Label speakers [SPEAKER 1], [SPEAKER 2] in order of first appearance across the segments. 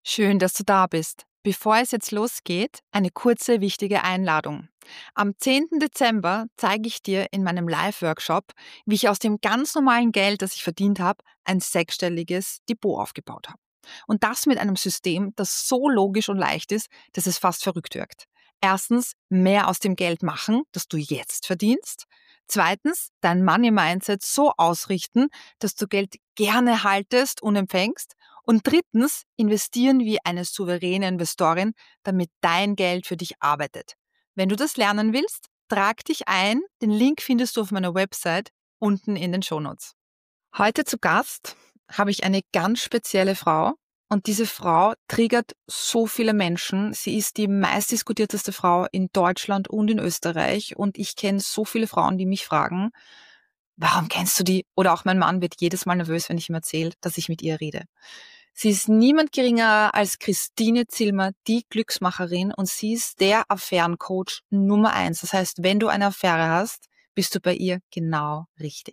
[SPEAKER 1] Schön, dass du da bist. Bevor es jetzt losgeht, eine kurze, wichtige Einladung. Am 10. Dezember zeige ich dir in meinem Live-Workshop, wie ich aus dem ganz normalen Geld, das ich verdient habe, ein sechsstelliges Depot aufgebaut habe. Und das mit einem System, das so logisch und leicht ist, dass es fast verrückt wirkt. Erstens, mehr aus dem Geld machen, das du jetzt verdienst. Zweitens, dein Money-Mindset so ausrichten, dass du Geld gerne haltest und empfängst. Und drittens, investieren wie eine souveräne Investorin, damit dein Geld für dich arbeitet. Wenn du das lernen willst, trag dich ein. Den Link findest du auf meiner Website unten in den Shownotes. Heute zu Gast habe ich eine ganz spezielle Frau. Und diese Frau triggert so viele Menschen. Sie ist die meistdiskutierteste Frau in Deutschland und in Österreich. Und ich kenne so viele Frauen, die mich fragen, warum kennst du die? Oder auch mein Mann wird jedes Mal nervös, wenn ich ihm erzähle, dass ich mit ihr rede. Sie ist niemand geringer als Christine Zillmer, die Glücksmacherin, und sie ist der Affärencoach Nummer 1. Das heißt, wenn du eine Affäre hast, bist du bei ihr genau richtig.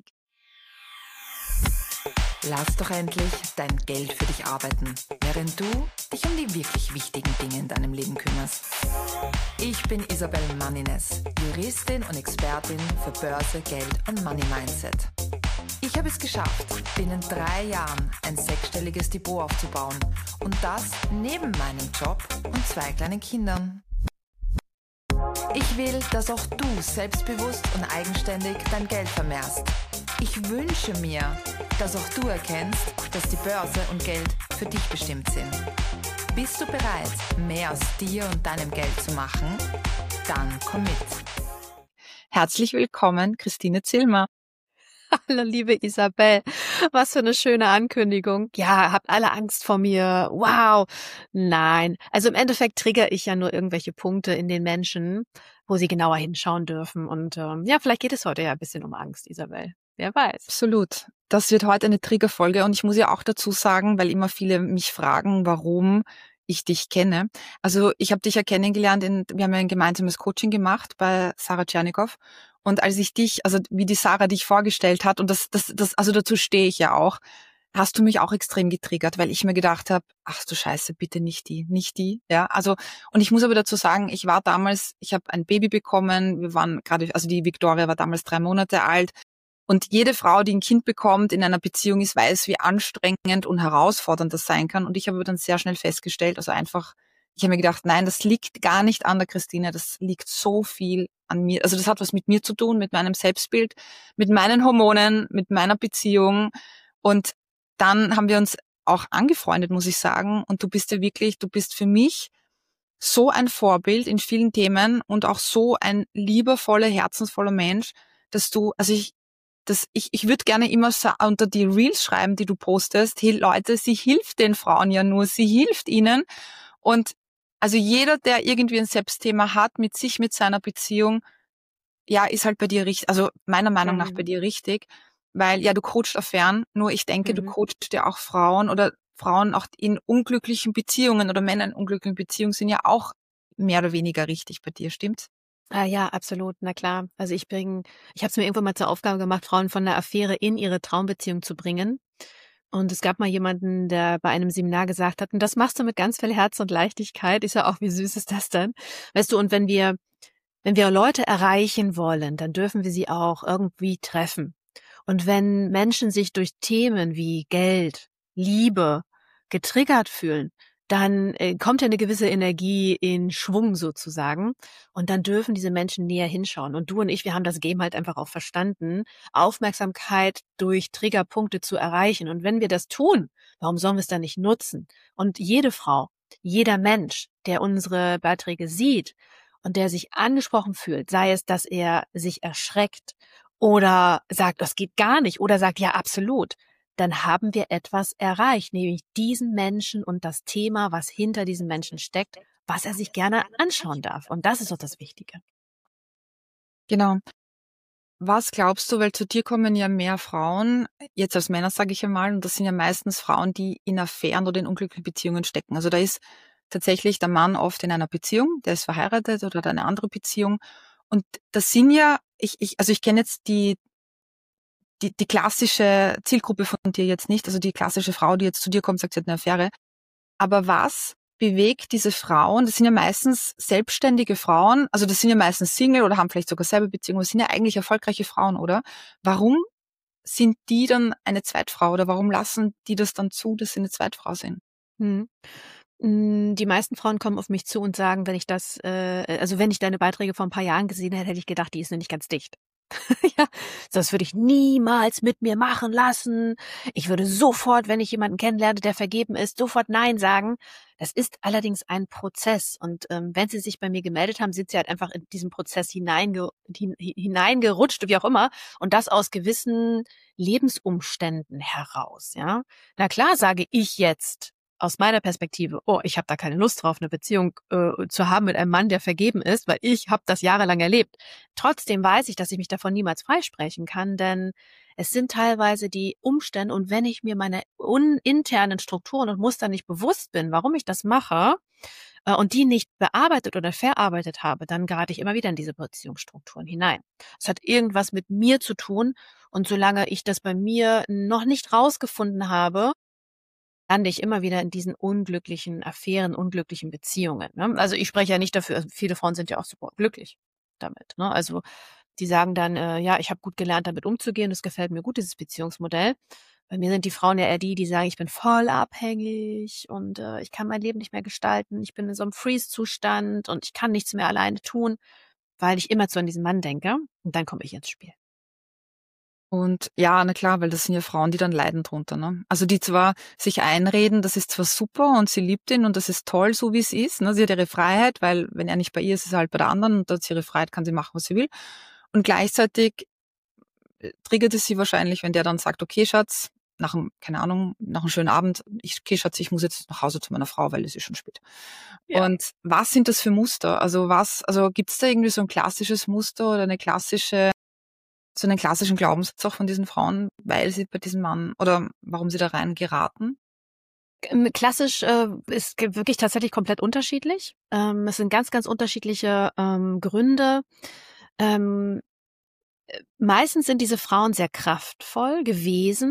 [SPEAKER 1] Lass doch endlich dein Geld für dich arbeiten, während du dich um die wirklich wichtigen Dinge in deinem Leben kümmerst. Ich bin Isabel Manines, Juristin und Expertin für Börse, Geld und Money Mindset. Ich habe es geschafft, binnen 3 Jahren ein sechsstelliges Depot aufzubauen, und das neben meinem Job und 2 kleinen Kindern. Ich will, dass auch du selbstbewusst und eigenständig dein Geld vermehrst. Ich wünsche mir, dass auch du erkennst, dass die Börse und Geld für dich bestimmt sind. Bist du bereit, mehr aus dir und deinem Geld zu machen? Dann komm mit. Herzlich willkommen, Christine Zillmer.
[SPEAKER 2] Hallo, liebe Isabel. Was für eine schöne Ankündigung. Ja, habt alle Angst vor mir. Wow. Nein. Also im Endeffekt triggere ich ja nur irgendwelche Punkte in den Menschen, wo sie genauer hinschauen dürfen. Und ja, vielleicht geht es heute ja ein bisschen um Angst, Isabel. Wer weiß.
[SPEAKER 1] Absolut. Das wird heute eine Triggerfolge, und ich muss ja auch dazu sagen, weil immer viele mich fragen, warum ich dich kenne. Also ich habe dich ja kennengelernt, wir haben ja ein gemeinsames Coaching gemacht bei Sarah Tschernikow. Und als ich dich, also wie die Sarah dich vorgestellt hat, und also dazu stehe ich ja auch, hast du mich auch extrem getriggert, weil ich mir gedacht habe, ach du Scheiße, bitte nicht die, ja. Also, und ich muss aber dazu sagen, ich habe ein Baby bekommen, wir waren gerade, also die Victoria war damals 3 Monate alt. Und jede Frau, die ein Kind bekommt, in einer Beziehung ist, weiß, wie anstrengend und herausfordernd das sein kann. Und ich habe dann sehr schnell festgestellt, ich habe mir gedacht, nein, das liegt gar nicht an der Christine, das liegt so viel an mir. Also das hat was mit mir zu tun, mit meinem Selbstbild, mit meinen Hormonen, mit meiner Beziehung. Und dann haben wir uns auch angefreundet, muss ich sagen. Und du bist für mich so ein Vorbild in vielen Themen und auch so ein liebevoller, herzensvoller Mensch, ich würde gerne immer unter die Reels schreiben, die du postest, hey Leute, sie hilft den Frauen ja nur, sie hilft ihnen. Und also jeder, der irgendwie ein Selbstthema hat mit sich, mit seiner Beziehung, ja, ist halt bei dir richtig, also meiner Meinung nach bei dir richtig, weil ja, du coachst Affären, nur ich denke, du coachst ja auch Frauen, oder Frauen auch in unglücklichen Beziehungen oder Männer in unglücklichen Beziehungen sind ja auch mehr oder weniger richtig bei dir, stimmt's?
[SPEAKER 2] Ah ja, absolut, na klar. Also ich habe es mir irgendwann mal zur Aufgabe gemacht, Frauen von der Affäre in ihre Traumbeziehung zu bringen. Und es gab mal jemanden, der bei einem Seminar gesagt hat, und das machst du mit ganz viel Herz und Leichtigkeit. Ich sag auch, wie süß ist das denn? Weißt du, und wenn wir Leute erreichen wollen, dann dürfen wir sie auch irgendwie treffen. Und wenn Menschen sich durch Themen wie Geld, Liebe getriggert fühlen, dann kommt ja eine gewisse Energie in Schwung sozusagen. Und dann dürfen diese Menschen näher hinschauen. Und du und ich, wir haben das Game halt einfach auch verstanden, Aufmerksamkeit durch Triggerpunkte zu erreichen. Und wenn wir das tun, warum sollen wir es dann nicht nutzen? Und jede Frau, jeder Mensch, der unsere Beiträge sieht und der sich angesprochen fühlt, sei es, dass er sich erschreckt oder sagt, das geht gar nicht, oder sagt, ja, absolut, dann haben wir etwas erreicht, nämlich diesen Menschen und das Thema, was hinter diesem Menschen steckt, was er sich gerne anschauen darf. Und das ist doch das Wichtige.
[SPEAKER 1] Genau. Was glaubst du, weil zu dir kommen ja mehr Frauen, jetzt als Männer sage ich einmal, und das sind ja meistens Frauen, die in Affären oder in unglücklichen Beziehungen stecken. Also da ist tatsächlich der Mann oft in einer Beziehung, der ist verheiratet oder hat eine andere Beziehung. Und das sind ja, also ich kenne jetzt die klassische Zielgruppe von dir jetzt nicht, also die klassische Frau, die jetzt zu dir kommt, sagt, sie hat eine Affäre. Aber was bewegt diese Frauen? Das sind ja meistens selbstständige Frauen, also das sind ja meistens Single oder haben vielleicht sogar selber Beziehungen, das sind ja eigentlich erfolgreiche Frauen, oder? Warum sind die dann eine Zweitfrau oder warum lassen die das dann zu, dass sie eine Zweitfrau sind?
[SPEAKER 2] Mhm. Die meisten Frauen kommen auf mich zu und sagen, wenn ich deine Beiträge vor ein paar Jahren gesehen hätte, hätte ich gedacht, die ist noch nicht ganz dicht. Ja, das würde ich niemals mit mir machen lassen. Ich würde sofort, wenn ich jemanden kennenlerne, der vergeben ist, sofort Nein sagen. Das ist allerdings ein Prozess. Und wenn Sie sich bei mir gemeldet haben, sind Sie halt einfach in diesen Prozess hineingerutscht, wie auch immer. Und das aus gewissen Lebensumständen heraus. Ja, na klar sage ich jetzt aus meiner Perspektive, oh, ich habe da keine Lust drauf, eine Beziehung zu haben mit einem Mann, der vergeben ist, weil ich habe das jahrelang erlebt. Trotzdem weiß ich, dass ich mich davon niemals freisprechen kann, denn es sind teilweise die Umstände und wenn ich mir meine internen Strukturen und Muster nicht bewusst bin, warum ich das mache und die nicht bearbeitet oder verarbeitet habe, dann gerate ich immer wieder in diese Beziehungsstrukturen hinein. Es hat irgendwas mit mir zu tun und solange ich das bei mir noch nicht rausgefunden habe, lande ich immer wieder in diesen unglücklichen Affären, unglücklichen Beziehungen. Ne? Also ich spreche ja nicht dafür, also viele Frauen sind ja auch super glücklich damit. Ne? Also die sagen dann, ja, ich habe gut gelernt, damit umzugehen, das gefällt mir gut, dieses Beziehungsmodell. Bei mir sind die Frauen ja eher die sagen, ich bin voll abhängig und ich kann mein Leben nicht mehr gestalten, ich bin in so einem Freeze-Zustand und ich kann nichts mehr alleine tun, weil ich immer zu an diesen Mann denke und dann komme ich ins Spiel.
[SPEAKER 1] Und ja, na klar, weil das sind ja Frauen, die dann leiden drunter, ne? Also die zwar sich einreden, das ist zwar super und sie liebt ihn und das ist toll, so wie es ist, ne? Sie hat ihre Freiheit, weil wenn er nicht bei ihr ist, ist er halt bei der anderen und da hat sie ihre Freiheit, kann sie machen, was sie will. Und gleichzeitig triggert es sie wahrscheinlich, wenn der dann sagt, okay, Schatz, keine Ahnung, nach einem schönen Abend, okay, Schatz, ich muss jetzt nach Hause zu meiner Frau, weil es ist schon spät.
[SPEAKER 2] Ja.
[SPEAKER 1] Und was sind das für Muster? Also gibt's da irgendwie so ein klassisches Muster oder so einen klassischen Glaubenssatz auch von diesen Frauen, weil sie bei diesem Mann oder warum sie da rein geraten?
[SPEAKER 2] Klassisch ist wirklich tatsächlich komplett unterschiedlich. Es sind ganz, ganz unterschiedliche Gründe. Ähm, Meistens sind diese Frauen sehr kraftvoll gewesen,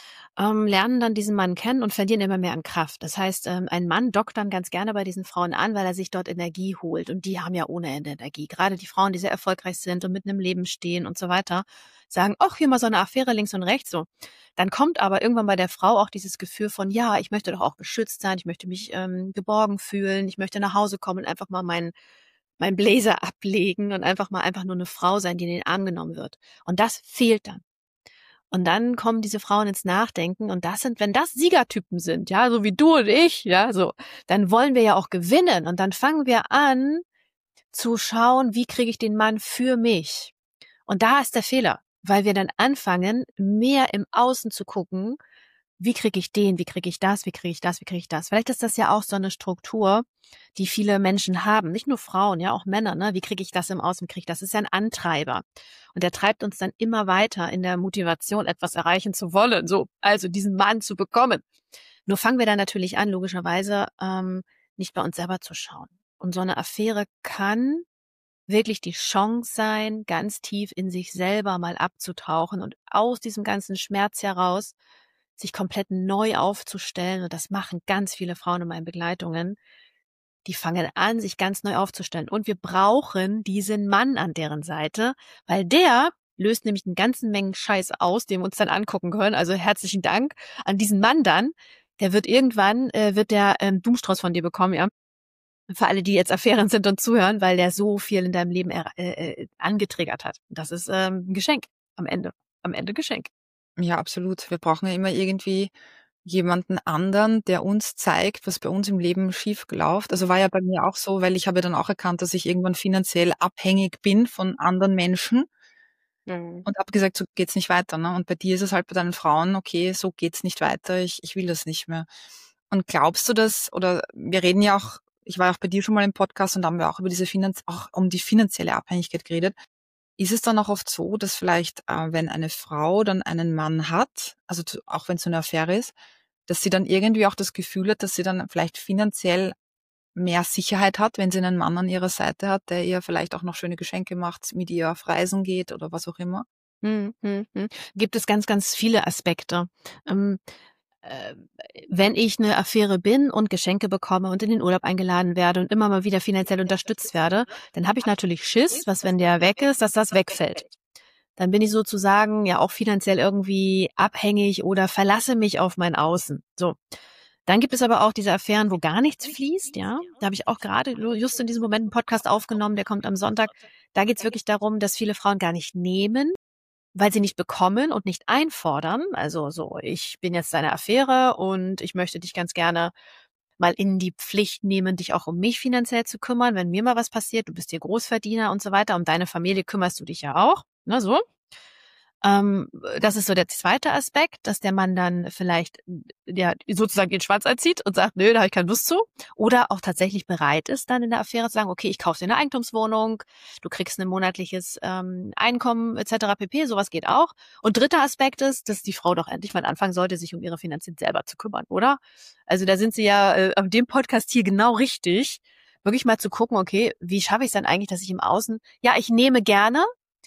[SPEAKER 2] lernen dann diesen Mann kennen und verlieren immer mehr an Kraft. Das heißt, ein Mann dockt dann ganz gerne bei diesen Frauen an, weil er sich dort Energie holt. Und die haben ja ohne Ende Energie. Gerade die Frauen, die sehr erfolgreich sind und mitten im Leben stehen und so weiter, sagen, ach, hier mal so eine Affäre links und rechts so. Dann kommt aber irgendwann bei der Frau auch dieses Gefühl von, ja, ich möchte doch auch geschützt sein, ich möchte mich geborgen fühlen, ich möchte nach Hause kommen und einfach mal mein Blazer ablegen und einfach nur eine Frau sein, die in den Arm genommen wird. Und das fehlt dann. Und dann kommen diese Frauen ins Nachdenken und wenn das Siegertypen sind, ja, so wie du und ich, ja, so, dann wollen wir ja auch gewinnen und dann fangen wir an zu schauen, wie kriege ich den Mann für mich? Und da ist der Fehler, weil wir dann anfangen, mehr im Außen zu gucken, wie kriege ich den, wie kriege ich das, wie kriege ich das, wie kriege ich das. Vielleicht ist das ja auch so eine Struktur, die viele Menschen haben, nicht nur Frauen, ja auch Männer, ne? Wie kriege ich das im Außen, wie kriege ich das? Das ist ja ein Antreiber. Und der treibt uns dann immer weiter in der Motivation, etwas erreichen zu wollen, so, also diesen Mann zu bekommen. Nur fangen wir dann natürlich an, logischerweise, nicht bei uns selber zu schauen. Und so eine Affäre kann wirklich die Chance sein, ganz tief in sich selber mal abzutauchen und aus diesem ganzen Schmerz heraus sich komplett neu aufzustellen. Und das machen ganz viele Frauen in meinen Begleitungen. Die fangen an, sich ganz neu aufzustellen. Und wir brauchen diesen Mann an deren Seite, weil der löst nämlich eine ganze Menge Scheiß aus, den wir uns dann angucken können. Also herzlichen Dank an diesen Mann dann. Der wird irgendwann, wird der Blumenstrauß von dir bekommen, ja. Für alle, die jetzt Affären sind und zuhören, weil der so viel in deinem Leben angetriggert hat. Das ist ein Geschenk am Ende. Am Ende Geschenk.
[SPEAKER 1] Ja, absolut. Wir brauchen ja immer irgendwie jemanden anderen, der uns zeigt, was bei uns im Leben schief läuft. Also war ja bei mir auch so, weil ich habe ja dann auch erkannt, dass ich irgendwann finanziell abhängig bin von anderen Menschen
[SPEAKER 2] Mhm.
[SPEAKER 1] und habe gesagt, so geht's nicht weiter. Ne? Und bei dir ist es halt bei deinen Frauen, okay, so geht's nicht weiter, ich will das nicht mehr. Und glaubst du das, oder wir reden ja auch, ich war ja auch bei dir schon mal im Podcast und da haben wir auch über auch um die finanzielle Abhängigkeit geredet. Ist es dann auch oft so, dass vielleicht, wenn eine Frau dann einen Mann hat, also auch wenn es so eine Affäre ist, dass sie dann irgendwie auch das Gefühl hat, dass sie dann vielleicht finanziell mehr Sicherheit hat, wenn sie einen Mann an ihrer Seite hat, der ihr vielleicht auch noch schöne Geschenke macht, mit ihr auf Reisen geht oder was auch immer?
[SPEAKER 2] Gibt es ganz, ganz viele Aspekte. Ähm, wenn ich eine Affäre bin und Geschenke bekomme und in den Urlaub eingeladen werde und immer mal wieder finanziell unterstützt werde, dann habe ich natürlich Schiss, was, wenn der weg ist, dass das wegfällt. Dann bin ich sozusagen ja auch finanziell irgendwie abhängig oder verlasse mich auf mein Außen. So. Dann gibt es aber auch diese Affären, wo gar nichts fließt, ja. Da habe ich auch gerade just in diesem Moment einen Podcast aufgenommen, der kommt am Sonntag. Da geht es wirklich darum, dass viele Frauen gar nicht nehmen, weil sie nicht bekommen und nicht einfordern. Also so, ich bin jetzt deine Affäre und ich möchte dich ganz gerne mal in die Pflicht nehmen, dich auch um mich finanziell zu kümmern, wenn mir mal was passiert, du bist hier Großverdiener und so weiter, um deine Familie kümmerst du dich ja auch, ne, so. Das ist so der zweite Aspekt, dass der Mann dann vielleicht ja sozusagen den Schwanz einzieht und sagt, nö, da habe ich keine Lust zu. Oder auch tatsächlich bereit ist, dann in der Affäre zu sagen, okay, ich kaufe dir eine Eigentumswohnung, du kriegst ein monatliches Einkommen etc. pp. Sowas geht auch. Und dritter Aspekt ist, dass die Frau doch endlich mal anfangen sollte, sich um ihre Finanzen selber zu kümmern, oder? Also da sind sie ja auf dem Podcast hier genau richtig, wirklich mal zu gucken, okay, wie schaffe ich es dann eigentlich, dass ich im Außen, ja, ich nehme gerne,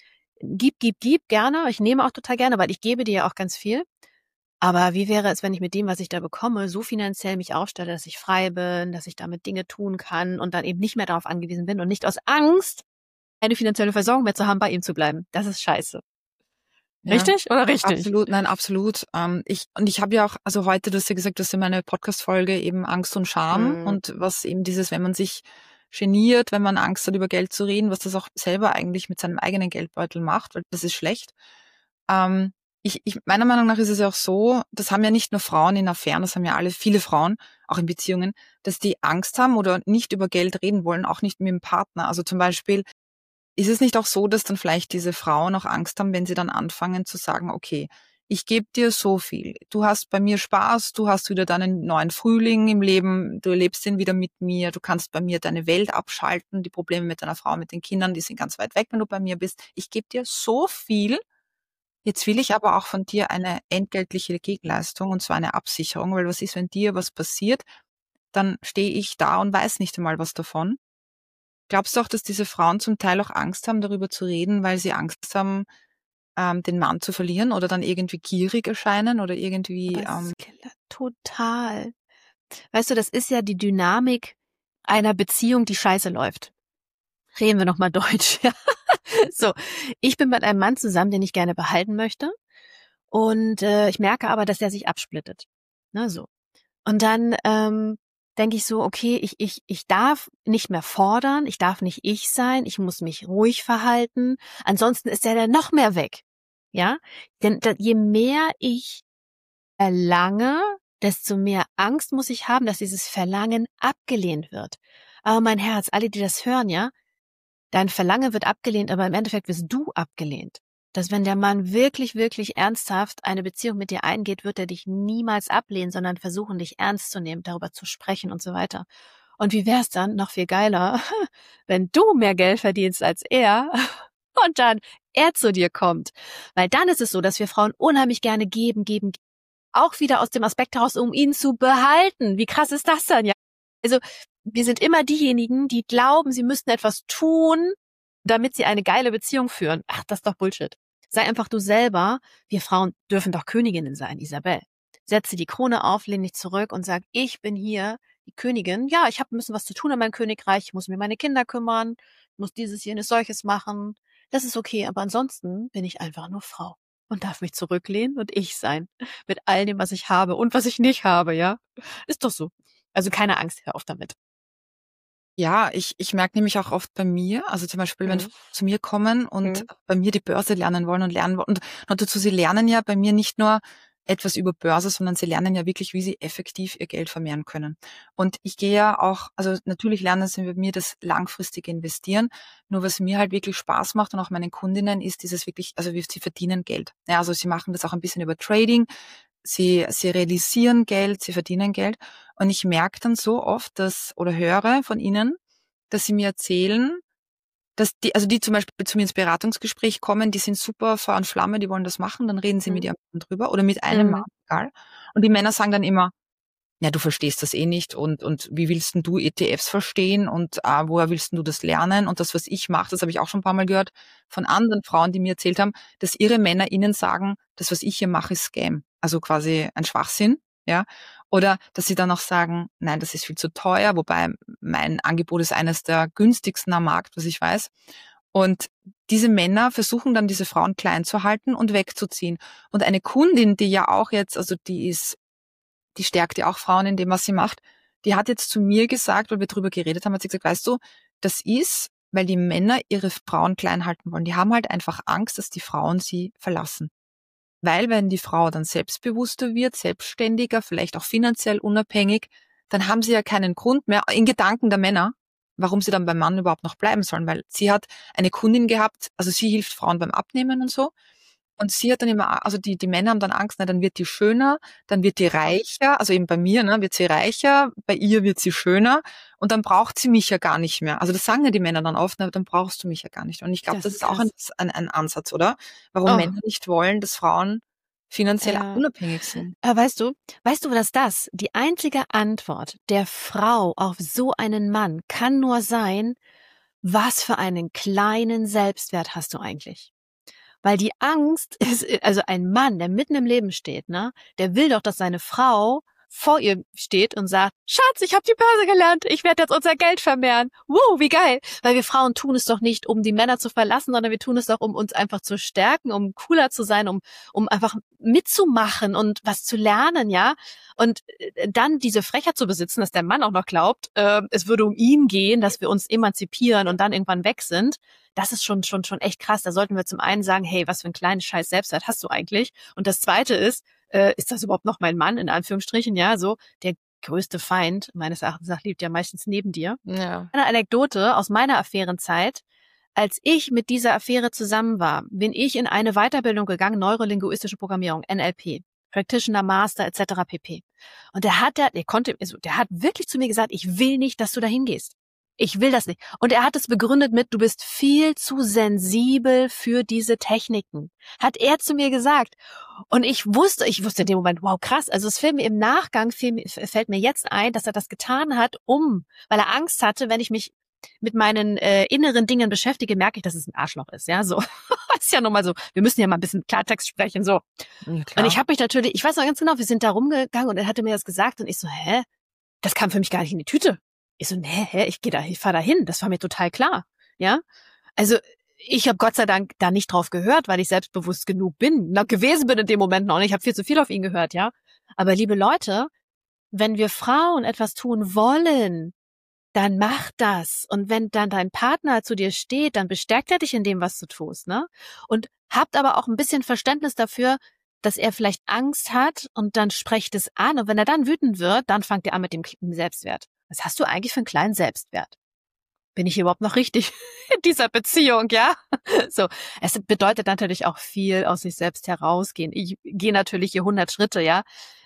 [SPEAKER 2] gib gerne. Ich nehme auch total gerne, weil ich gebe dir ja auch ganz viel. Aber wie wäre es, wenn ich mit dem, was ich da bekomme, so finanziell mich aufstelle, dass ich frei bin, dass ich damit Dinge tun kann und dann eben nicht mehr darauf angewiesen bin und nicht aus Angst, eine finanzielle Versorgung mehr zu haben, bei ihm zu bleiben. Das ist scheiße.
[SPEAKER 1] Ja,
[SPEAKER 2] Richtig oder richtig?
[SPEAKER 1] absolut, nein, absolut. Ich habe ja auch, also heute, du hast ja gesagt, du hast ja meine Podcast-Folge eben Angst und Scham und was eben dieses, wenn man sich geniert, wenn man Angst hat, über Geld zu reden, was das auch selber eigentlich mit seinem eigenen Geldbeutel macht, weil das ist schlecht. Meiner Meinung nach ist es ja auch so, das haben ja nicht nur Frauen in Affären, das haben ja viele Frauen, auch in Beziehungen, dass die Angst haben oder nicht über Geld reden wollen, auch nicht mit dem Partner. Also zum Beispiel, ist es nicht auch so, dass dann vielleicht diese Frauen auch Angst haben, wenn sie dann anfangen zu sagen, okay, ich gebe dir so viel, du hast bei mir Spaß, du hast wieder deinen neuen Frühling im Leben, du erlebst ihn wieder mit mir, du kannst bei mir deine Welt abschalten, die Probleme mit deiner Frau, mit den Kindern, die sind ganz weit weg, wenn du bei mir bist. Ich gebe dir so viel, jetzt will ich aber auch von dir eine entgeltliche Gegenleistung und zwar eine Absicherung, weil was ist, wenn dir was passiert, dann stehe ich da und weiß nicht einmal was davon. Glaubst du auch, dass diese Frauen zum Teil auch Angst haben, darüber zu reden, weil sie Angst haben, den Mann zu verlieren oder dann irgendwie gierig erscheinen oder irgendwie...
[SPEAKER 2] Total. Weißt du, das ist ja die Dynamik einer Beziehung, die scheiße läuft. Reden wir nochmal Deutsch. Ja. So, ich bin mit einem Mann zusammen, den ich gerne behalten möchte. Und ich merke aber, dass er sich absplittet. Na so. Und dann denke ich so, okay, ich darf nicht mehr fordern, ich darf nicht ich sein, ich muss mich ruhig verhalten. Ansonsten ist er dann noch mehr weg. Ja? Denn je mehr ich verlange, desto mehr Angst muss ich haben, dass dieses Verlangen abgelehnt wird. Aber mein Herz, alle, die das hören, ja, dein Verlangen wird abgelehnt, aber im Endeffekt wirst du abgelehnt. Dass wenn der Mann wirklich, wirklich ernsthaft eine Beziehung mit dir eingeht, wird er dich niemals ablehnen, sondern versuchen, dich ernst zu nehmen, darüber zu sprechen und so weiter. Und wie wär's dann, noch viel geiler, wenn du mehr Geld verdienst als er und dann er zu dir kommt. Weil dann ist es so, dass wir Frauen unheimlich gerne geben, auch wieder aus dem Aspekt heraus, um ihn zu behalten. Wie krass ist das dann, ja? Also, wir sind immer diejenigen, die glauben, sie müssten etwas tun, damit sie eine geile Beziehung führen. Ach, das ist doch Bullshit. Sei einfach du selber. Wir Frauen dürfen doch Königinnen sein, Isabel. Setze die Krone auf, lehn dich zurück und sag, ich bin hier die Königin. Ja, ich habe ein bisschen was zu tun in meinem Königreich. Ich muss mir meine Kinder kümmern. Ich muss dieses, jenes, solches machen. Das ist okay, aber ansonsten bin ich einfach nur Frau und darf mich zurücklehnen und ich sein. Mit all dem, was ich habe und was ich nicht habe, ja? Ist doch so. Also keine Angst, hör auf damit.
[SPEAKER 1] Ja, ich merke nämlich auch oft bei mir, also zum Beispiel, wenn Frauen zu mir kommen und bei mir die Börse lernen wollen und lernen wollen. Und dazu, sie lernen ja bei mir nicht nur etwas über Börse, sondern sie lernen ja wirklich, wie sie effektiv ihr Geld vermehren können. Und ich gehe ja auch, also natürlich lernen sie bei mir das langfristige Investieren. Nur was mir halt wirklich Spaß macht und auch meinen Kundinnen ist dieses wirklich, also wie sie verdienen Geld. Ja, also sie machen das auch ein bisschen über Trading. Sie realisieren Geld, sie verdienen Geld. Und ich merke dann so oft, oder höre von ihnen, dass sie mir erzählen, dass die zum Beispiel zu mir ins Beratungsgespräch kommen, die sind super Feuer und Flamme, die wollen das machen, dann reden sie mit ihrem Mann drüber oder mit einem Mann, egal. Und die Männer sagen dann immer, ja, du verstehst das eh nicht und wie willst denn du ETFs verstehen und woher willst denn du das lernen? Und das, was ich mache, das habe ich auch schon ein paar Mal gehört von anderen Frauen, die mir erzählt haben, dass ihre Männer ihnen sagen, das, was ich hier mache, ist Scam. Also quasi ein Schwachsinn. Ja, oder dass sie dann auch sagen, nein, das ist viel zu teuer, wobei mein Angebot ist eines der günstigsten am Markt, was ich weiß. Und diese Männer versuchen dann, diese Frauen klein zu halten und wegzuziehen. Und eine Kundin, die ja auch jetzt, also die stärkt ja auch Frauen in dem, was sie macht, die hat jetzt zu mir gesagt, weil wir drüber geredet haben, hat sie gesagt, weißt du, das ist, weil die Männer ihre Frauen klein halten wollen. Die haben halt einfach Angst, dass die Frauen sie verlassen. Weil wenn die Frau dann selbstbewusster wird, selbstständiger, vielleicht auch finanziell unabhängig, dann haben sie ja keinen Grund mehr, in Gedanken der Männer, warum sie dann beim Mann überhaupt noch bleiben sollen. Weil sie hat eine Kundin gehabt, also sie hilft Frauen beim Abnehmen und so. Und sie hat dann immer, also die Männer haben dann Angst, na, dann wird die schöner, dann wird die reicher, also eben bei mir, ne, wird sie reicher, bei ihr wird sie schöner und dann braucht sie mich ja gar nicht mehr. Also das sagen ja die Männer dann oft, na, dann brauchst du mich ja gar nicht. Und ich glaube,
[SPEAKER 2] Das
[SPEAKER 1] das
[SPEAKER 2] ist
[SPEAKER 1] ist auch
[SPEAKER 2] krass.
[SPEAKER 1] ein Ansatz, oder? Warum
[SPEAKER 2] Oh,
[SPEAKER 1] Männer nicht wollen, dass Frauen finanziell
[SPEAKER 2] ja.
[SPEAKER 1] unabhängig sind.
[SPEAKER 2] Aber weißt du, dass das die einzige Antwort der Frau auf so einen Mann kann nur sein, was für einen kleinen Selbstwert hast du eigentlich? Weil die Angst ist, also ein Mann, der mitten im Leben steht, ne, der will doch, dass seine Frau vor ihr steht und sagt, Schatz, ich habe die Börse gelernt, ich werde jetzt unser Geld vermehren. Wow, wie geil. Weil wir Frauen tun es doch nicht, um die Männer zu verlassen, sondern wir tun es doch, um uns einfach zu stärken, um cooler zu sein, um einfach mitzumachen und was zu lernen, ja. Und dann diese Frechheit zu besitzen, dass der Mann auch noch glaubt, es würde um ihn gehen, dass wir uns emanzipieren und dann irgendwann weg sind. Das ist schon echt krass. Da sollten wir zum einen sagen, hey, was für ein kleines Scheiß Selbstwert hast du eigentlich? Und das zweite ist das überhaupt noch mein Mann, in Anführungsstrichen, ja, so, der größte Feind, meines Erachtens nach, liegt ja meistens neben dir.
[SPEAKER 1] Ja.
[SPEAKER 2] Eine Anekdote aus meiner Affärenzeit. Als ich mit dieser Affäre zusammen war, bin ich in eine Weiterbildung gegangen, neurolinguistische Programmierung, NLP. Practitioner, Master, etc. pp. Und der hat wirklich zu mir gesagt, ich will nicht, dass du dahin gehst. Ich will das nicht. Und er hat es begründet mit, du bist viel zu sensibel für diese Techniken. Hat er zu mir gesagt. Und ich wusste in dem Moment, wow, krass. Also es fällt mir im Nachgang, fällt mir jetzt ein, dass er das getan hat, weil er Angst hatte, wenn ich mich mit meinen inneren Dingen beschäftige, merke ich, dass es ein Arschloch ist. Ja, so. Ist ja nochmal so. Wir müssen ja mal ein bisschen Klartext sprechen, so.
[SPEAKER 1] Ja,
[SPEAKER 2] Und
[SPEAKER 1] klar.
[SPEAKER 2] ich habe mich natürlich, ich weiß noch ganz genau, wir sind da rumgegangen und er hatte mir das gesagt und ich so, hä? Das kam für mich gar nicht in die Tüte. Ich so, nee, ich fahre da hin. Das war mir total klar. Ja, also ich habe Gott sei Dank da nicht drauf gehört, weil ich selbstbewusst genug gewesen bin in dem Moment noch. Ich habe viel zu viel auf ihn gehört, ja. Aber liebe Leute, wenn wir Frauen etwas tun wollen, dann mach das. Und wenn dann dein Partner zu dir steht, dann bestärkt er dich in dem, was du tust, ne? Und habt aber auch ein bisschen Verständnis dafür, dass er vielleicht Angst hat und dann sprecht es an. Und wenn er dann wütend wird, dann fangt ihr an mit dem Selbstwert. Was hast du eigentlich für einen kleinen Selbstwert? Bin ich überhaupt noch richtig in dieser Beziehung, ja? So, es bedeutet natürlich auch viel aus sich selbst herausgehen. Ich gehe natürlich hier 100 Schritte, ja.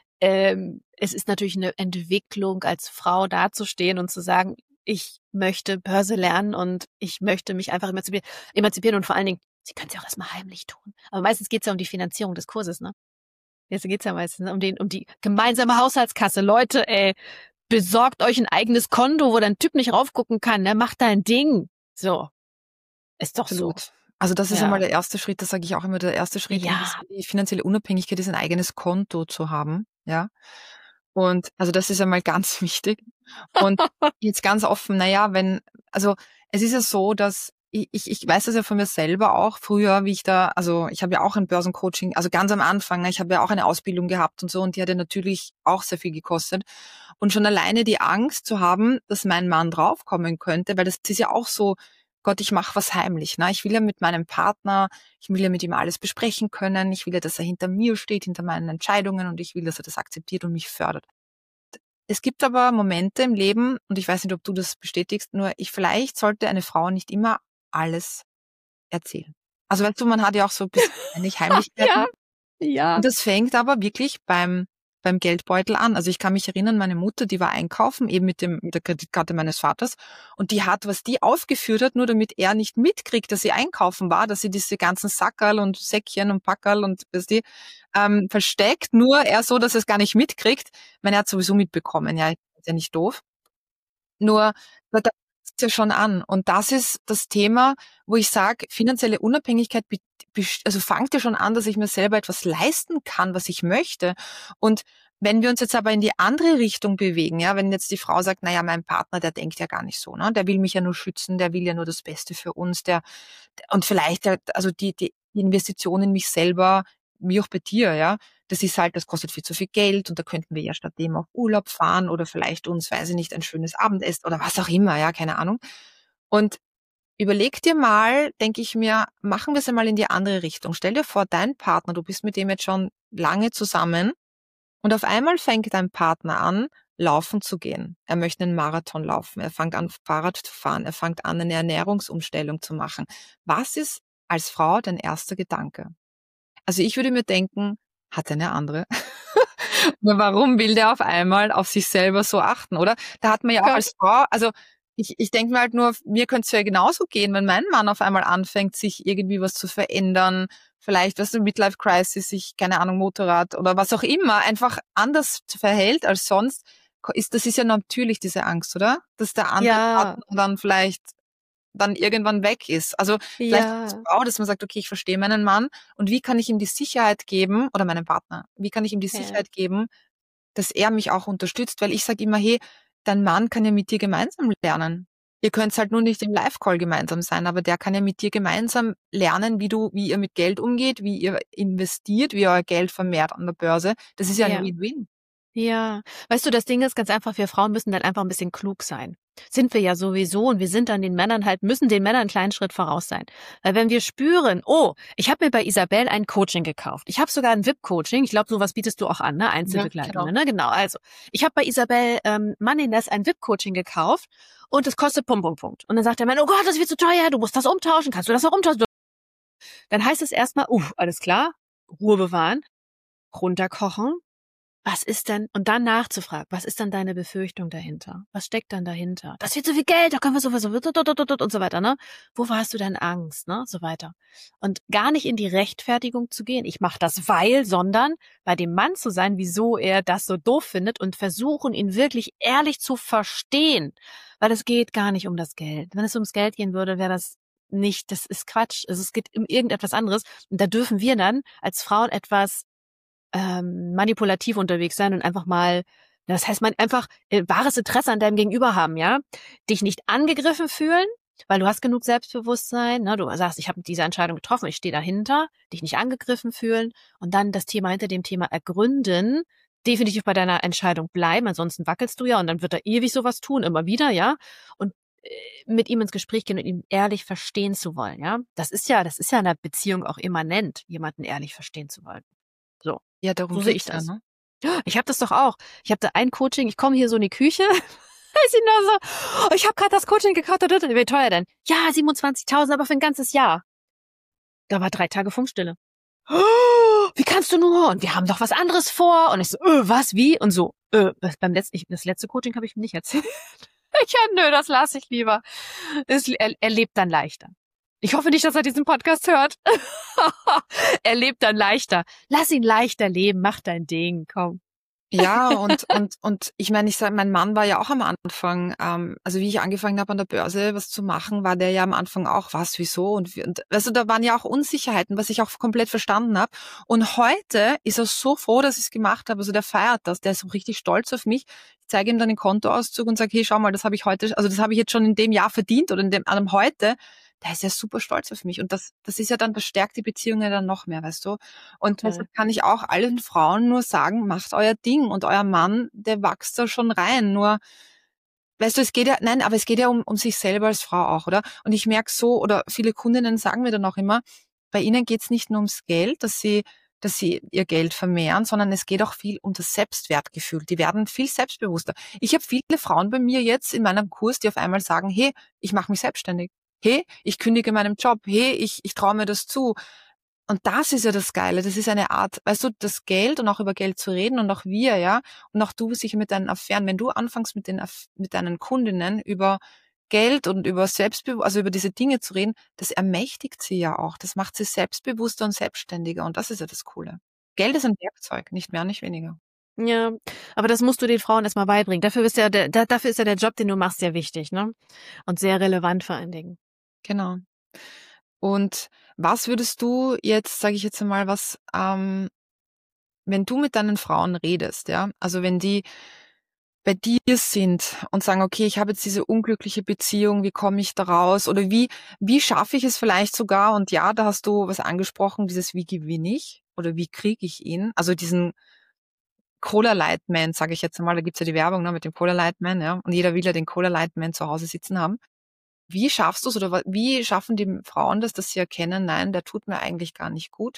[SPEAKER 2] Es ist natürlich eine Entwicklung, als Frau dazustehen und zu sagen, ich möchte Börse lernen und ich möchte mich einfach emanzipieren und vor allen Dingen, Sie können es ja auch erstmal heimlich tun. Aber meistens geht es ja um die Finanzierung des Kurses, ne? Jetzt geht's ja meistens um die gemeinsame Haushaltskasse. Leute, ey, besorgt euch ein eigenes Konto, wo dein Typ nicht raufgucken kann, ne? Macht dein Ding. So. Ist doch so.
[SPEAKER 1] Absolut. Also das ist
[SPEAKER 2] Ja.
[SPEAKER 1] einmal der erste Schritt, das sage ich auch immer, der erste Schritt in
[SPEAKER 2] Ja.
[SPEAKER 1] die finanzielle Unabhängigkeit ist, ein eigenes Konto zu haben, ja. Und also das ist einmal ganz wichtig. Und jetzt ganz offen, also es ist ja so, dass ich weiß das ja von mir selber auch früher, ich habe ja auch ein Börsencoaching, also ganz am Anfang, ne, ich habe ja auch eine Ausbildung gehabt und so und die hat ja natürlich auch sehr viel gekostet. Und schon alleine die Angst zu haben, dass mein Mann draufkommen könnte, weil das ist ja auch so, Gott, ich mache was heimlich. Ne? Ich will ja mit meinem Partner, ich will ja mit ihm alles besprechen können. Ich will ja, dass er hinter mir steht, hinter meinen Entscheidungen und ich will, dass er das akzeptiert und mich fördert. Es gibt aber Momente im Leben, und ich weiß nicht, ob du das bestätigst, vielleicht sollte eine Frau nicht immer alles erzählen. Also weißt du, man hat ja auch so ein bisschen Heimlichkeiten.
[SPEAKER 2] Ja. Ja.
[SPEAKER 1] Und das fängt aber wirklich beim Geldbeutel an. Also ich kann mich erinnern, meine Mutter, die war einkaufen, eben mit der Kreditkarte meines Vaters. Und die hat, was die aufgeführt hat, nur damit er nicht mitkriegt, dass sie einkaufen war, dass sie diese ganzen Sackerl und Säckchen und Packerl und versteckt, nur er so, dass er es gar nicht mitkriegt. Ich meine, er hat sowieso mitbekommen, ja, ist ja nicht doof. Nur, da fängt's ja schon an. Und das ist das Thema, wo ich sage, finanzielle Unabhängigkeit also fängt ja schon an, dass ich mir selber etwas leisten kann, was ich möchte. Und Wenn wir uns jetzt aber in die andere Richtung bewegen, ja, wenn jetzt die Frau sagt, naja, mein Partner, der denkt ja gar nicht so, ne? Der will mich ja nur schützen, der will ja nur das Beste für uns, und vielleicht, also die Investition in mich selber, wie auch bei dir, ja, das ist halt, das kostet viel zu viel Geld und da könnten wir ja stattdem auf Urlaub fahren oder vielleicht uns, weiß ich nicht, ein schönes Abendessen oder was auch immer, ja, keine Ahnung. Und überleg dir mal, denke ich mir, machen wir es einmal in die andere Richtung. Stell dir vor, dein Partner, du bist mit dem jetzt schon lange zusammen und auf einmal fängt dein Partner an, laufen zu gehen. Er möchte einen Marathon laufen. Er fängt an, Fahrrad zu fahren. Er fängt an, eine Ernährungsumstellung zu machen. Was ist als Frau dein erster Gedanke? Also ich würde mir denken, hat er eine andere? Warum will der auf einmal auf sich selber so achten, oder? Da hat man ja auch
[SPEAKER 2] Gott.
[SPEAKER 1] als Frau, also ich denke mir halt nur, mir könnte es ja genauso gehen, wenn mein Mann auf einmal anfängt, sich irgendwie was zu verändern, vielleicht, was Midlife Crisis, sich, keine Ahnung, Motorrad oder was auch immer, einfach anders verhält als sonst, das ist ja natürlich diese Angst, oder? Dass der andere
[SPEAKER 2] Ja,
[SPEAKER 1] Partner dann vielleicht dann irgendwann weg ist. Also vielleicht auch als
[SPEAKER 2] ja,
[SPEAKER 1] Frau, dass man sagt, okay, ich verstehe meinen Mann und wie kann ich ihm die Sicherheit geben, oder meinen Partner, wie kann ich ihm die
[SPEAKER 2] ja,
[SPEAKER 1] Sicherheit geben, dass er mich auch unterstützt, weil ich sage immer, hey, dein Mann kann ja mit dir gemeinsam lernen. Ihr könnt halt nur nicht im Live-Call gemeinsam sein, aber der kann ja mit dir gemeinsam lernen, wie ihr mit Geld umgeht, wie ihr investiert, wie ihr euer Geld vermehrt an der Börse. Das ist ja ein
[SPEAKER 2] ja.
[SPEAKER 1] Win-Win.
[SPEAKER 2] Ja, weißt du, das Ding ist ganz einfach, wir Frauen müssen dann einfach ein bisschen klug sein. Sind wir ja sowieso und wir sind dann den Männern halt, müssen den Männern einen kleinen Schritt voraus sein. Weil wenn wir spüren, oh, ich habe mir bei Isabel ein Coaching gekauft. Ich habe sogar ein VIP-Coaching. Ich glaube, sowas bietest du auch an, ne?
[SPEAKER 1] Ja, genau.
[SPEAKER 2] Einzelbegleitungen, ne? Genau. Also, ich habe bei Isabel Moneynes ein VIP-Coaching gekauft und es kostet Punkt, Punkt, Punkt. Und dann sagt der Mann, oh Gott, das ist viel zu teuer, du musst das umtauschen, kannst du das auch umtauschen? Dann heißt es erstmal, alles klar, Ruhe bewahren, runterkochen. Was ist denn, und dann nachzufragen, was ist dann deine Befürchtung dahinter? Was steckt dann dahinter? Das wird so viel Geld, da können wir sowieso und so weiter, ne? Wovor hast du denn Angst, ne? So weiter. Und gar nicht in die Rechtfertigung zu gehen. Ich mache das sondern bei dem Mann zu sein, wieso er das so doof findet und versuchen, ihn wirklich ehrlich zu verstehen. Weil es geht gar nicht um das Geld. Wenn es ums Geld gehen würde, wäre das nicht, das ist Quatsch. Also es geht um irgendetwas anderes. Und da dürfen wir dann als Frauen etwas manipulativ unterwegs sein und einfach mal, das heißt, man einfach wahres Interesse an deinem Gegenüber haben, ja, dich nicht angegriffen fühlen, weil du hast genug Selbstbewusstsein, ne? Du sagst, ich habe diese Entscheidung getroffen, ich stehe dahinter, dich nicht angegriffen fühlen und dann das Thema hinter dem Thema ergründen, definitiv bei deiner Entscheidung bleiben, ansonsten wackelst du ja und dann wird er ewig sowas tun, immer wieder, ja, und mit ihm ins Gespräch gehen und ihn ehrlich verstehen zu wollen, ja. Das ist ja in einer Beziehung auch immanent, jemanden ehrlich verstehen zu wollen. So.
[SPEAKER 1] Ja, darum
[SPEAKER 2] So sehe ich
[SPEAKER 1] geht's ja,
[SPEAKER 2] das.
[SPEAKER 1] ne?
[SPEAKER 2] Ich habe das doch auch. Ich habe da ein Coaching, ich komme hier so in die Küche, weiß ich nur so, ich habe gerade das Coaching gekauft, wie teuer denn? Ja, 27.000, aber für ein ganzes Jahr. Da war 3 Tage Funkstille. Wie kannst du nur? Und wir haben doch was anderes vor. Und ich so, was, wie? Und so, das letzte Coaching habe ich ihm nicht erzählt. Ja, nö, das lasse ich lieber. Er lebt dann leichter. Ich hoffe nicht, dass er diesen Podcast hört. Er lebt dann leichter. Lass ihn leichter leben, mach dein Ding, komm.
[SPEAKER 1] Ja, und ich meine, ich sage, mein Mann war ja auch am Anfang, also wie ich angefangen habe an der Börse was zu machen, war der ja am Anfang auch, was, wieso und also da waren ja auch Unsicherheiten, was ich auch komplett verstanden habe. Und heute ist er so froh, dass ich es gemacht habe. Also der feiert das, der ist so richtig stolz auf mich. Ich zeige ihm dann den Kontoauszug und sage, hey, schau mal, das habe ich heute, also das habe ich jetzt schon in dem Jahr verdient oder an dem heute. Der ist ja super stolz auf mich und das ist ja dann, das stärkt die Beziehungen dann noch mehr, weißt du? Und
[SPEAKER 2] Total.
[SPEAKER 1] deshalb kann ich auch allen Frauen nur sagen, macht euer Ding und euer Mann, der wächst da schon rein. Nur, weißt du, es geht ja, nein, aber es geht ja um sich selber als Frau auch, oder? Und ich merke so, oder viele Kundinnen sagen mir dann auch immer, bei ihnen geht's nicht nur ums Geld, dass sie ihr Geld vermehren, sondern es geht auch viel um das Selbstwertgefühl. Die werden viel selbstbewusster. Ich habe viele Frauen bei mir jetzt in meinem Kurs, die auf einmal sagen, hey, ich mache mich selbstständig. Hey, ich kündige meinen Job. Hey, ich traue mir das zu. Und das ist ja das Geile. Das ist eine Art, weißt du, das Geld und auch über Geld zu reden und auch wir, ja, und auch du sicher mit deinen Affären, wenn du anfängst mit deinen Kundinnen über Geld und über also über diese Dinge zu reden, das ermächtigt sie ja auch. Das macht sie selbstbewusster und selbstständiger. Und das ist ja das Coole. Geld ist ein Werkzeug, nicht mehr, nicht weniger.
[SPEAKER 2] Ja, aber das musst du den Frauen erstmal beibringen. Dafür ist ja der Job, den du machst, sehr wichtig, ne? Und sehr relevant vor allen Dingen.
[SPEAKER 1] Genau. Und was würdest du jetzt, sage ich jetzt einmal, wenn du mit deinen Frauen redest, ja, also wenn die bei dir sind und sagen, okay, ich habe jetzt diese unglückliche Beziehung, wie komme ich da raus? Oder wie schaffe ich es vielleicht sogar? Und ja, da hast du was angesprochen, dieses wie gewinne ich oder wie kriege ich ihn? Also diesen Cola Light Man, sage ich jetzt einmal, da gibt's ja die Werbung, ne, mit dem Cola Light Man, ja, und jeder will ja den Cola Light Man zu Hause sitzen haben. Wie schaffst du's oder wie schaffen die Frauen das, dass sie erkennen, nein, der tut mir eigentlich gar nicht gut?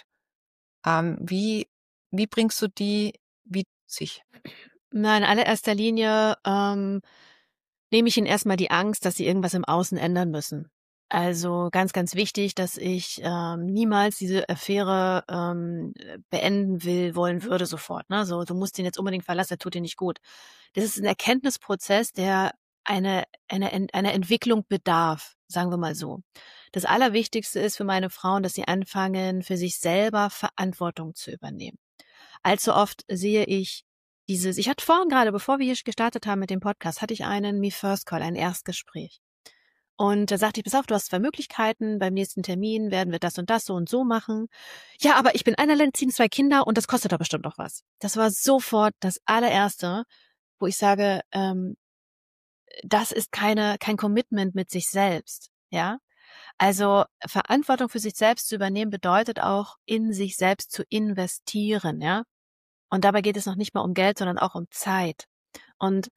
[SPEAKER 1] Wie bringst du die wie sich?
[SPEAKER 2] Na, in allererster Linie, nehme ich ihnen erst mal die Angst, dass sie irgendwas im Außen ändern müssen. Also ganz, ganz wichtig, dass ich, niemals diese Affäre, beenden wollen würde sofort, ne? So: „Du musst ihn jetzt unbedingt verlassen, der tut dir nicht gut.“ Das ist 'n Erkenntnisprozess, der einer Entwicklung bedarf, sagen wir mal so. Das Allerwichtigste ist für meine Frauen, dass sie anfangen, für sich selber Verantwortung zu übernehmen. Allzu oft sehe ich hatte vorhin gerade, bevor wir hier gestartet haben mit dem Podcast, hatte ich einen Me First Call, ein Erstgespräch. Und da sagte ich: „Pass auf, du hast 2 Möglichkeiten. Beim nächsten Termin werden wir das und das so und so machen.“ „Ja, aber ich bin alleinerziehend, 2 Kinder und das kostet doch bestimmt doch was.“ Das war sofort das Allererste, wo ich sage, das ist kein Commitment mit sich selbst, ja? Also, Verantwortung für sich selbst zu übernehmen bedeutet auch, in sich selbst zu investieren, ja? Und dabei geht es noch nicht mal um Geld, sondern auch um Zeit. Und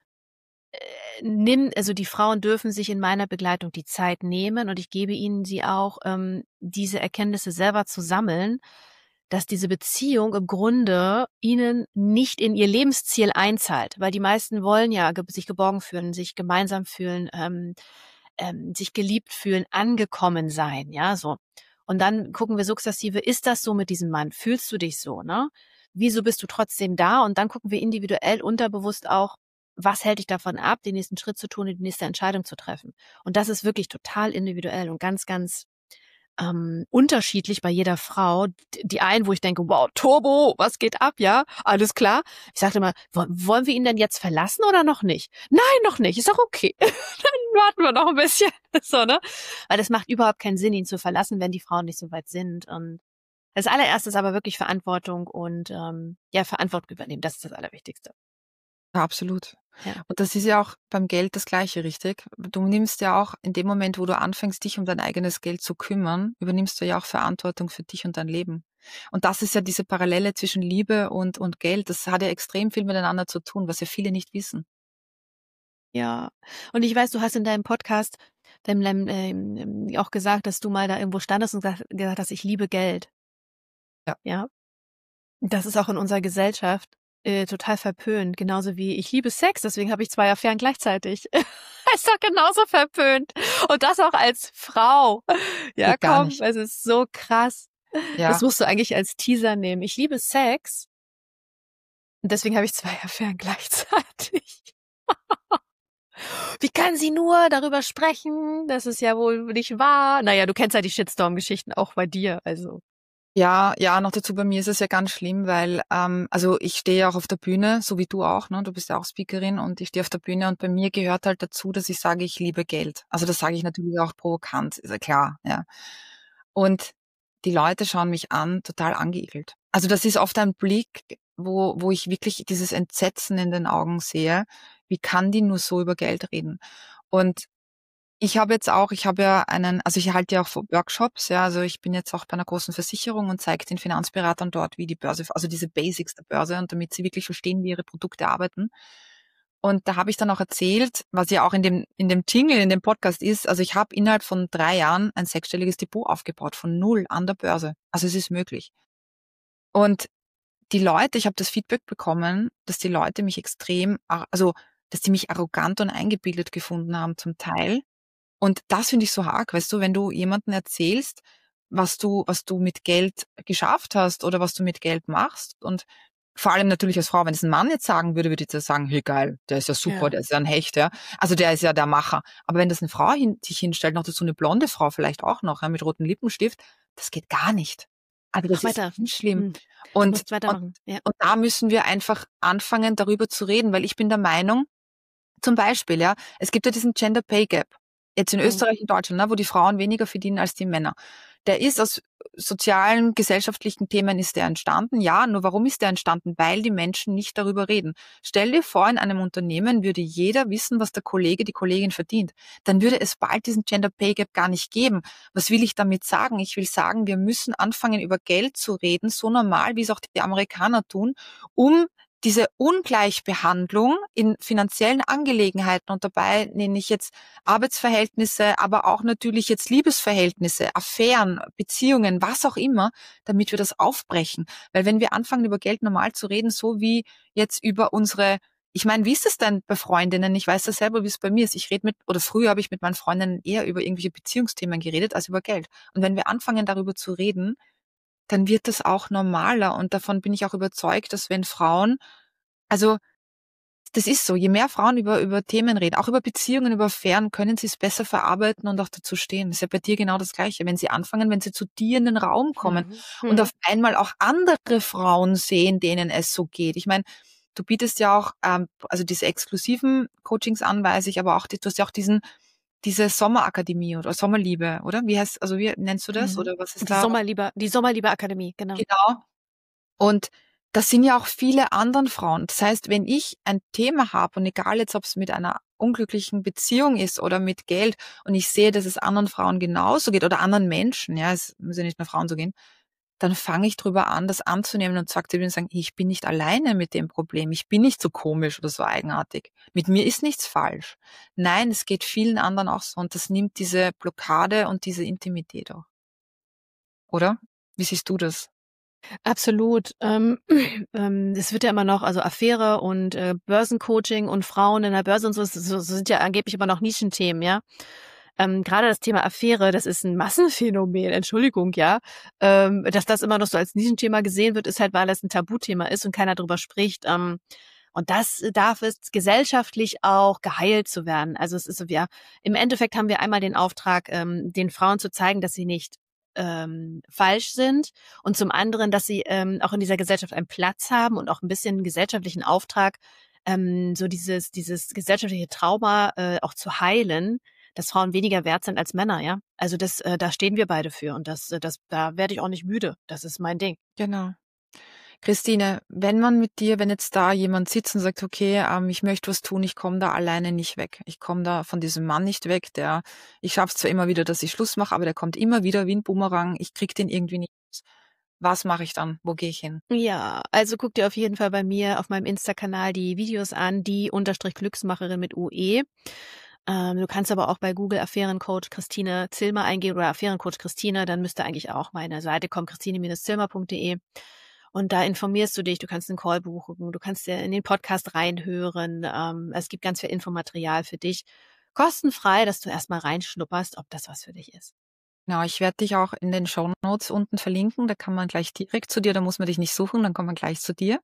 [SPEAKER 2] die Frauen dürfen sich in meiner Begleitung die Zeit nehmen und ich gebe ihnen sie auch, diese Erkenntnisse selber zu sammeln, dass diese Beziehung im Grunde ihnen nicht in ihr Lebensziel einzahlt, weil die meisten wollen ja sich geborgen fühlen, sich gemeinsam fühlen, sich geliebt fühlen, angekommen sein, ja, so. Und dann gucken wir sukzessive, ist das so mit diesem Mann? Fühlst du dich so, ne? Wieso bist du trotzdem da? Und dann gucken wir individuell unterbewusst auch, was hält dich davon ab, den nächsten Schritt zu tun und die nächste Entscheidung zu treffen? Und das ist wirklich total individuell und ganz, ganz unterschiedlich bei jeder Frau. Die einen, wo ich denke, wow, Turbo, was geht ab, ja? Alles klar. Ich sagte immer, wollen wir ihn denn jetzt verlassen oder noch nicht? Nein, noch nicht. Ist auch okay. Dann warten wir noch ein bisschen. So, ne? Weil es macht überhaupt keinen Sinn, ihn zu verlassen, wenn die Frauen nicht so weit sind. Und das allererste ist aber wirklich Verantwortung und Verantwortung übernehmen. Das ist das Allerwichtigste.
[SPEAKER 1] Ja, absolut.
[SPEAKER 2] Ja.
[SPEAKER 1] Und das ist ja auch beim Geld das Gleiche, richtig? Du nimmst ja auch in dem Moment, wo du anfängst, dich um dein eigenes Geld zu kümmern, übernimmst du ja auch Verantwortung für dich und dein Leben. Und das ist ja diese Parallele zwischen Liebe und Geld. Das hat ja extrem viel miteinander zu tun, was ja viele nicht wissen.
[SPEAKER 2] Ja. Und ich weiß, du hast in deinem Podcast auch gesagt, dass du mal da irgendwo standest und gesagt hast, ich liebe Geld.
[SPEAKER 1] Ja.
[SPEAKER 2] Ja. Das ist auch in unserer Gesellschaft total verpönt, genauso wie ich liebe Sex, deswegen habe ich 2 Affären gleichzeitig. Ist doch genauso verpönt. Und das auch als Frau. Ja,
[SPEAKER 1] Geht gar
[SPEAKER 2] komm,
[SPEAKER 1] nicht.
[SPEAKER 2] es ist so krass. Das
[SPEAKER 1] Ja.
[SPEAKER 2] musst du eigentlich als Teaser nehmen. Ich liebe Sex und deswegen habe ich 2 Affären gleichzeitig. Wie kann sie nur darüber sprechen? Das ist ja wohl nicht wahr. Naja, du kennst ja die Shitstorm-Geschichten auch bei dir, also.
[SPEAKER 1] Ja, ja, noch dazu bei mir ist es ja ganz schlimm, weil, also ich stehe ja auch auf der Bühne, so wie du auch, ne? Du bist ja auch Speakerin und ich stehe auf der Bühne und bei mir gehört halt dazu, dass ich sage, ich liebe Geld. Also das sage ich natürlich auch provokant, ist ja klar, ja. Und die Leute schauen mich an, total angeekelt. Also das ist oft ein Blick, wo ich wirklich dieses Entsetzen in den Augen sehe. Wie kann die nur so über Geld reden? Und ich habe ja also ich halte ja auch Workshops, ja, also ich bin jetzt auch bei einer großen Versicherung und zeige den Finanzberatern dort, wie die Börse, also diese Basics der Börse und damit sie wirklich verstehen, wie ihre Produkte arbeiten. Und da habe ich dann auch erzählt, was ja auch in dem Jingle, in dem Podcast ist, also ich habe innerhalb von 3 Jahren ein 6-stelliges Depot aufgebaut, von null an der Börse. Also es ist möglich. Und ich habe das Feedback bekommen, dass die Leute mich dass die mich arrogant und eingebildet gefunden haben zum Teil. Und das finde ich so arg, weißt du, wenn du jemandem erzählst, was du mit Geld geschafft hast oder was du mit Geld machst und vor allem natürlich als Frau, wenn es ein Mann jetzt sagen würde, würde ich jetzt sagen, hey geil, der ist ja super,
[SPEAKER 2] Ja.
[SPEAKER 1] der ist ja ein Hecht, ja. Also der ist ja der Macher. Aber wenn das eine Frau sich hinstellt, noch dazu eine blonde Frau vielleicht auch noch, ja, mit rotem Lippenstift, das geht gar nicht. Also
[SPEAKER 2] Mach
[SPEAKER 1] das ist
[SPEAKER 2] weiter.
[SPEAKER 1] ganz schlimm.
[SPEAKER 2] Du
[SPEAKER 1] Und,
[SPEAKER 2] musst
[SPEAKER 1] und,
[SPEAKER 2] weitermachen. Ja.
[SPEAKER 1] und da müssen wir einfach anfangen, darüber zu reden, weil ich bin der Meinung, zum Beispiel, ja, es gibt ja diesen Gender Pay Gap. jetzt in Österreich und Deutschland, ne, wo die Frauen weniger verdienen als die Männer. Der ist aus sozialen, gesellschaftlichen Themen ist der entstanden. Ja, nur warum ist der entstanden? Weil die Menschen nicht darüber reden. Stell dir vor, in einem Unternehmen würde jeder wissen, was der Kollege, die Kollegin verdient. Dann würde es bald diesen Gender Pay Gap gar nicht geben. Was will ich damit sagen? Ich will sagen, wir müssen anfangen, über Geld zu reden, so normal, wie es auch die Amerikaner tun, um diese Ungleichbehandlung in finanziellen Angelegenheiten, und dabei nenne ich jetzt Arbeitsverhältnisse, aber auch natürlich jetzt Liebesverhältnisse, Affären, Beziehungen, was auch immer, damit wir das aufbrechen. Weil wenn wir anfangen, über Geld normal zu reden, so wie jetzt über unsere, ich meine, wie ist es denn bei Freundinnen? Ich weiß ja selber, wie es bei mir ist. Früher habe ich mit meinen Freundinnen eher über irgendwelche Beziehungsthemen geredet, als über Geld. Und wenn wir anfangen, darüber zu reden, dann wird das auch normaler. Und davon bin ich auch überzeugt, dass wenn Frauen, also das ist so, je mehr Frauen über Themen reden, auch über Beziehungen, über Affären, können sie es besser verarbeiten und auch dazu stehen. Das ist ja bei dir genau das Gleiche. Wenn sie zu dir in den Raum kommen und auf einmal auch andere Frauen sehen, denen es so geht. Ich meine, du bietest ja auch, also diese exklusiven Coachings an, weiß ich, aber auch, du hast ja auch diese Sommerakademie oder Sommerliebe, oder? Wie nennst du das? Oder was ist da?
[SPEAKER 2] Die Sommerliebe Akademie, genau.
[SPEAKER 1] Genau. Und das sind ja auch viele anderen Frauen. Das heißt, wenn ich ein Thema habe, und egal jetzt, ob es mit einer unglücklichen Beziehung ist oder mit Geld, und ich sehe, dass es anderen Frauen genauso geht oder anderen Menschen, ja, es muss ja nicht nur Frauen so gehen, dann fange ich drüber an, das anzunehmen und sagen, ich bin nicht alleine mit dem Problem, ich bin nicht so komisch oder so eigenartig. Mit mir ist nichts falsch. Nein, es geht vielen anderen auch so, und das nimmt diese Blockade und diese Intimität auch. Oder? Wie siehst du das?
[SPEAKER 2] Absolut. Es wird ja immer noch, also Affäre und Börsencoaching und Frauen in der Börse und so sind ja angeblich immer noch Nischenthemen, ja. Gerade das Thema Affäre, das ist ein Massenphänomen, Entschuldigung, ja. Dass das immer noch so als Nischenthema gesehen wird, ist halt, weil es ein Tabuthema ist und keiner drüber spricht. Und das darf es gesellschaftlich auch geheilt zu werden. Also es ist so, im Endeffekt haben wir einmal den Auftrag, den Frauen zu zeigen, dass sie nicht falsch sind, und zum anderen, dass sie auch in dieser Gesellschaft einen Platz haben und auch ein bisschen einen gesellschaftlichen Auftrag, so dieses gesellschaftliche Trauma auch zu heilen, dass Frauen weniger wert sind als Männer, ja. Also da stehen wir beide für, und da werde ich auch nicht müde. Das ist mein Ding.
[SPEAKER 1] Genau. Christine, wenn jetzt da jemand sitzt und sagt, okay, ich möchte was tun, ich komme da alleine nicht weg. Ich komme da von diesem Mann nicht weg, ich schaffe es zwar immer wieder, dass ich Schluss mache, aber der kommt immer wieder wie ein Boomerang, ich krieg den irgendwie nicht los. Was mache ich dann? Wo gehe ich hin?
[SPEAKER 2] Ja, also guck dir auf jeden Fall bei mir auf meinem Insta-Kanal die Videos an, die_Glücksmacherin mit UE. Du kannst aber auch bei Google Affärencoach Christine Zillmer eingeben oder Affärencoach Christine, dann müsste eigentlich auch meine Seite kommen, christine-zillmer.de. Und da informierst du dich, du kannst einen Call buchen, du kannst ja in den Podcast reinhören. Es gibt ganz viel Infomaterial für dich. Kostenfrei, dass du erstmal reinschnupperst, ob das was für dich ist.
[SPEAKER 1] Genau, ich werde dich auch in den Shownotes unten verlinken, da kann man gleich direkt zu dir, da muss man dich nicht suchen, dann kommt man gleich zu dir.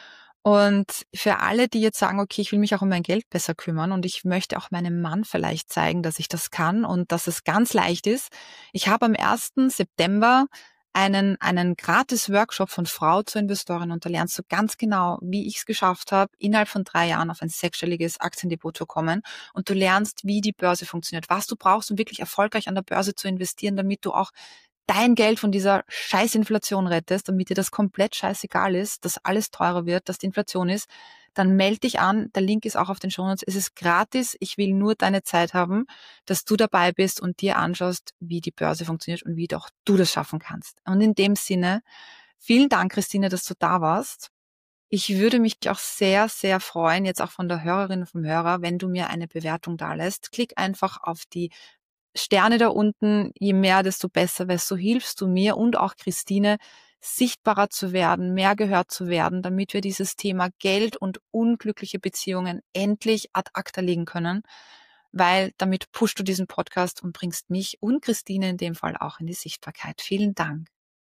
[SPEAKER 1] Und für alle, die jetzt sagen, okay, ich will mich auch um mein Geld besser kümmern und ich möchte auch meinem Mann vielleicht zeigen, dass ich das kann und dass es ganz leicht ist. Ich habe am 1. September einen gratis Workshop von Frau zur Investorin, und da lernst du ganz genau, wie ich es geschafft habe, innerhalb von 3 Jahren auf ein 6-stelliges Aktiendepot zu kommen, und du lernst, wie die Börse funktioniert, was du brauchst, um wirklich erfolgreich an der Börse zu investieren, damit du auch dein Geld von dieser Scheißinflation rettest, damit dir das komplett scheißegal ist, dass alles teurer wird, dass die Inflation ist. Dann melde dich an, der Link ist auch auf den Shownotes. Es ist gratis, ich will nur deine Zeit haben, dass du dabei bist und dir anschaust, wie die Börse funktioniert und wie auch du das schaffen kannst. Und in dem Sinne, vielen Dank, Christine, dass du da warst. Ich würde mich auch sehr, sehr freuen, jetzt auch von der Hörerin und vom Hörer, wenn du mir eine Bewertung dalässt. Klick einfach auf die Sterne da unten, je mehr, desto besser, weil so hilfst du mir und auch Christine, sichtbarer zu werden, mehr gehört zu werden, damit wir dieses Thema Geld und unglückliche Beziehungen endlich ad acta legen können, weil damit pushst du diesen Podcast und bringst mich und Christine in dem Fall auch in die Sichtbarkeit. Vielen Dank.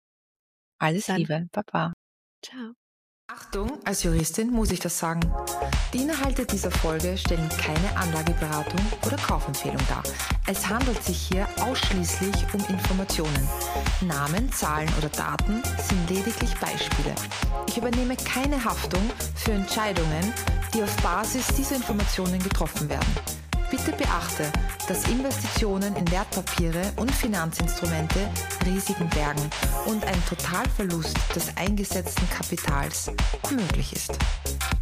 [SPEAKER 1] Alles Liebe. Baba.
[SPEAKER 2] Ciao.
[SPEAKER 1] Achtung, als Juristin muss ich das sagen. Die Inhalte dieser Folge stellen keine Anlageberatung oder Kaufempfehlung dar. Es handelt sich hier ausschließlich um Informationen. Namen, Zahlen oder Daten sind lediglich Beispiele. Ich übernehme keine Haftung für Entscheidungen, die auf Basis dieser Informationen getroffen werden. Bitte beachte, dass Investitionen in Wertpapiere und Finanzinstrumente Risiken bergen und ein Totalverlust des eingesetzten Kapitals möglich ist.